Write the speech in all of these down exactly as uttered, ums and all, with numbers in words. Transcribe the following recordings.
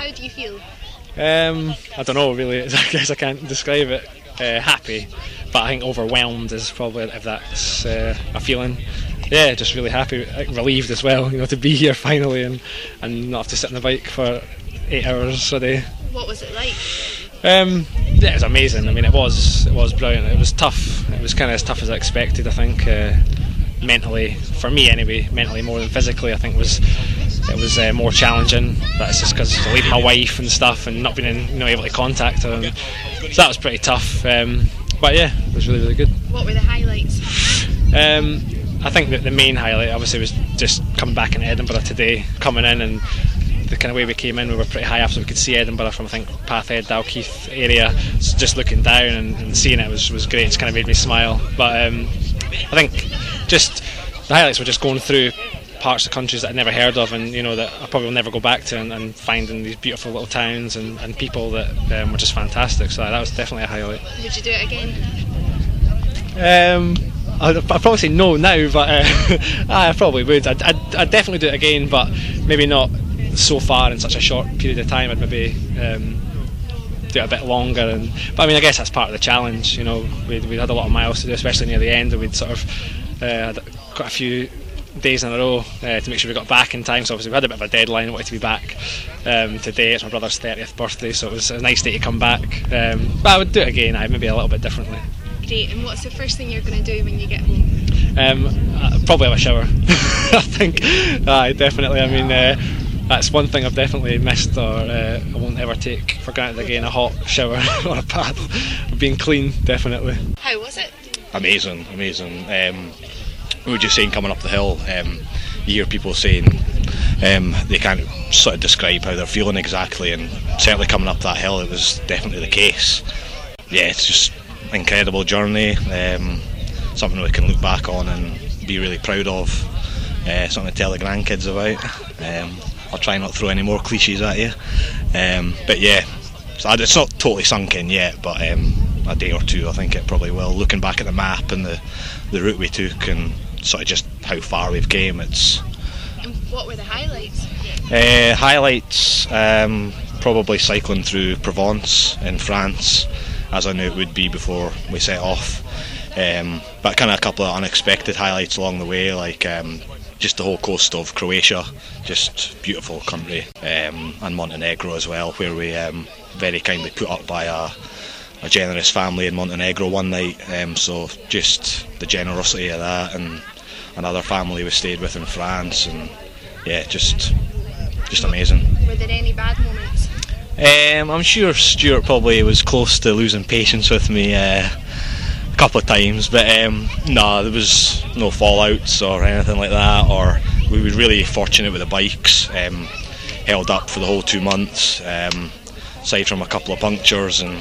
how do you feel? Um, I don't know really, I guess I can't describe it. Uh, happy, but I think overwhelmed is probably, if that's uh, a feeling. Yeah, just really happy, relieved as well, you know, to be here finally and, and not have to sit on the bike for eight hours a day. What was it like? Um, yeah, it was amazing. I mean, it was it was brilliant. It was tough. It was kind of as tough as I expected, I think. Uh, mentally, for me anyway, mentally more than physically, I think was it was uh, more challenging. But it's just because leaving my wife and stuff and not being in, you know, able to contact her, and so that was pretty tough. Um, but yeah, it was really really good. What were the highlights? Um, I think that the main highlight obviously was just coming back in Edinburgh today, coming in and the kind of way we came in, we were pretty high up so we could see Edinburgh from I think Pathhead, Dalkeith area, so just looking down and, and seeing it was, was great. It's kind of made me smile. But um, I think just the highlights were just going through parts of countries that I'd never heard of, and you know that I probably will never go back to, and, and finding these beautiful little towns and, and people that um, were just fantastic. So that was definitely a highlight. Would you do it again? Um, I'd, I'd probably say no now, but uh, I probably would. I'd, I'd, I'd definitely do it again, but maybe not so far in such a short period of time. I'd maybe um, do it a bit longer, and but I mean I guess that's part of the challenge. You know, we we had a lot of miles to do, especially near the end, and we'd sort of uh, had quite a few days in a row uh, to make sure we got back in time. So obviously we had a bit of a deadline. We wanted to be back um, today. It's my brother's thirtieth birthday, so it was a nice day to come back. Um, but I would do it again. I maybe a little bit differently. Great. And what's the first thing you're going to do when you get home? Um, uh, probably have a shower. I think. Aye, definitely. I mean. Uh, That's one thing I've definitely missed, or uh, I won't ever take for granted again, a hot shower or a bath. Being clean, definitely. How was it? Amazing, amazing. Um, we were just saying coming up the hill, um, you hear people saying um, they can't sort of describe how they're feeling exactly, and certainly coming up that hill it was definitely the case. Yeah, it's just an incredible journey, um, something we can look back on and be really proud of, uh, something to tell the grandkids about. Um, I'll try not to throw any more cliches at you, um, but yeah, so it's not totally sunk in yet, but um, a day or two I think it probably will. Looking back at the map and the, the route we took and sort of just how far we've came, it's... And what were the highlights? Uh, highlights, um, probably cycling through Provence in France, as I knew it would be before we set off, um, but kind of a couple of unexpected highlights along the way, like um, just the whole coast of Croatia, just beautiful country, um, and Montenegro as well, where we um, very kindly put up by a, a generous family in Montenegro one night, um, so just the generosity of that, and another family we stayed with in France, and yeah, just just amazing. Were there any bad moments? Um, I'm sure Stuart probably was close to losing patience with me uh, a couple of times, but um, no, there was no fallouts or anything like that, or we were really fortunate with the bikes, um, held up for the whole two months, um, aside from a couple of punctures and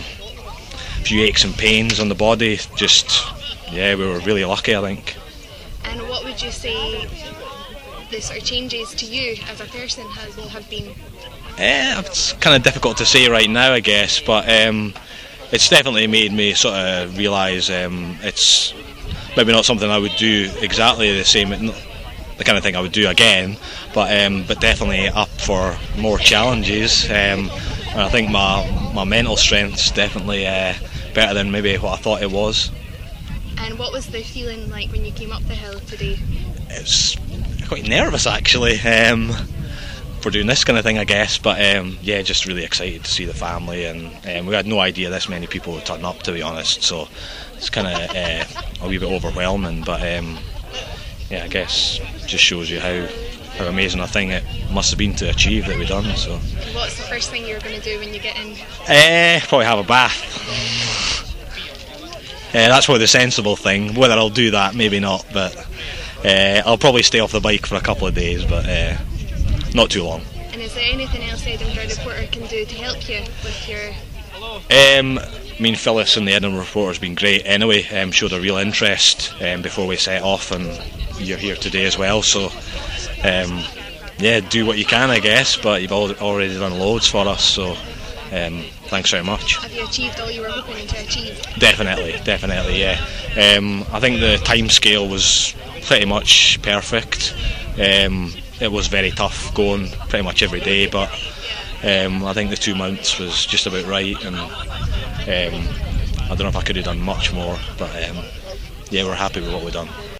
a few aches and pains on the body. Just, yeah, we were really lucky, I think. And what would you say the sort of changes to you as a person has have been? Uh, it's kind of difficult to say right now, I guess, but um, it's definitely made me sort of realise um, it's maybe not something I would do exactly the same, the kind of thing I would do again, but um, but definitely up for more challenges. Um, and I think my my mental strength's definitely uh, better than maybe what I thought it was. And what was the feeling like when you came up the hill today? It's quite nervous actually. Um, for doing this kind of thing, I guess, but um, yeah, just really excited to see the family, and um, we had no idea this many people would turn up, to be honest, so it's kind of uh, a wee bit overwhelming, but um, yeah, I guess just shows you how, how amazing a thing it must have been to achieve that we've done. So what's the first thing you're going to do when you get in? Uh, probably have a bath. Uh, that's probably the sensible thing. Whether I'll do that, maybe not, but uh, I'll probably stay off the bike for a couple of days, but uh, not too long. And is there anything else Edinburgh Reporter can do to help you with your... Um, I mean, Phyllis and the Edinburgh Reporter has been great anyway, um, showed a real interest um, before we set off, and you're here today as well, so um, yeah, do what you can, I guess, but you've al- already done loads for us, so um, thanks very much. Have you achieved all you were hoping to achieve? Definitely, definitely, yeah. Um, I think the time scale was pretty much perfect. Um, it was very tough going pretty much every day, but Um, I think the two mounts was just about right, and um, I don't know if I could have done much more, but um, yeah, we're happy with what we've done.